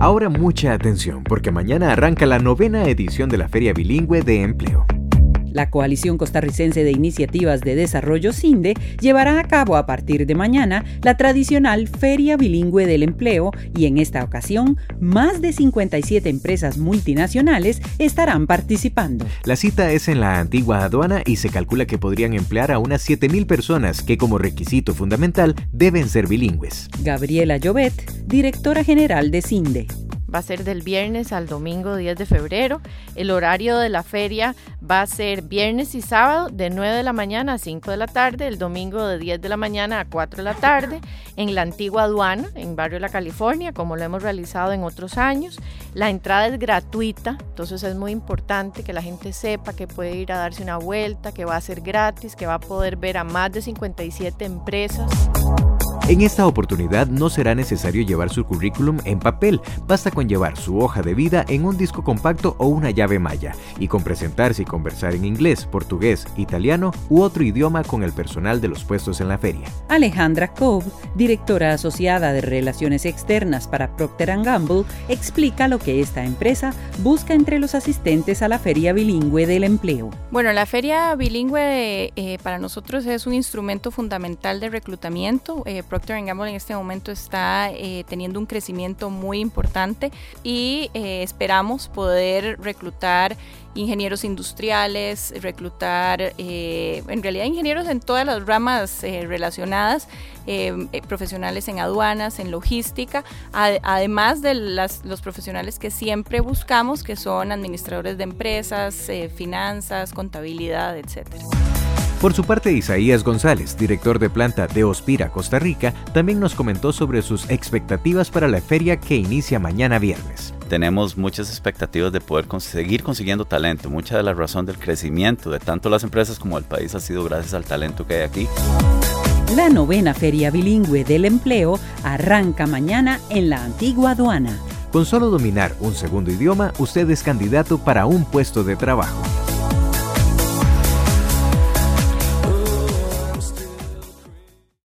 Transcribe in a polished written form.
Ahora mucha atención, porque mañana arranca la 9ª edición de la Feria Bilingüe de Empleo. La Coalición Costarricense de Iniciativas de Desarrollo CINDE llevará a cabo a partir de mañana la tradicional Feria Bilingüe del Empleo y en esta ocasión más de 57 empresas multinacionales estarán participando. La cita es en la antigua aduana y se calcula que podrían emplear a unas 7,000 personas que como requisito fundamental deben ser bilingües. Gabriela Llobet, directora general de CINDE. Va a ser del viernes al domingo 10 de febrero. El horario de la feria va a ser viernes y sábado de 9 de la mañana a 5 de la tarde, el domingo de 10 de la mañana a 4 de la tarde, en la antigua aduana, en Barrio La California, como lo hemos realizado en otros años. La entrada es gratuita, entonces es muy importante que la gente sepa que puede ir a darse una vuelta, que va a ser gratis, que va a poder ver a más de 57 empresas. En esta oportunidad no será necesario llevar su currículum en papel, basta con llevar su hoja de vida en un disco compacto o una llave malla y con presentarse y conversar en inglés, portugués, italiano u otro idioma con el personal de los puestos en la feria. Alejandra Cobb, directora asociada de Relaciones Externas para Procter & Gamble, explica lo que esta empresa busca entre los asistentes a la Feria Bilingüe del Empleo. Bueno, la Feria Bilingüe para nosotros es un instrumento fundamental de reclutamiento. Procter & Gamble en este momento está teniendo un crecimiento muy importante y esperamos poder reclutar ingenieros industriales, reclutar en realidad ingenieros en todas las ramas relacionadas, profesionales en aduanas, en logística, además de los profesionales que siempre buscamos, que son administradores de empresas, finanzas, contabilidad, etcétera. Por su parte, Isaías González, director de planta de Hospira, Costa Rica, también nos comentó sobre sus expectativas para la feria que inicia mañana viernes. Tenemos muchas expectativas de poder seguir consiguiendo talento. Mucha de la razón del crecimiento de tanto las empresas como el país ha sido gracias al talento que hay aquí. La 9ª Feria Bilingüe del Empleo arranca mañana en la antigua aduana. Con solo dominar un segundo idioma, usted es candidato para un puesto de trabajo.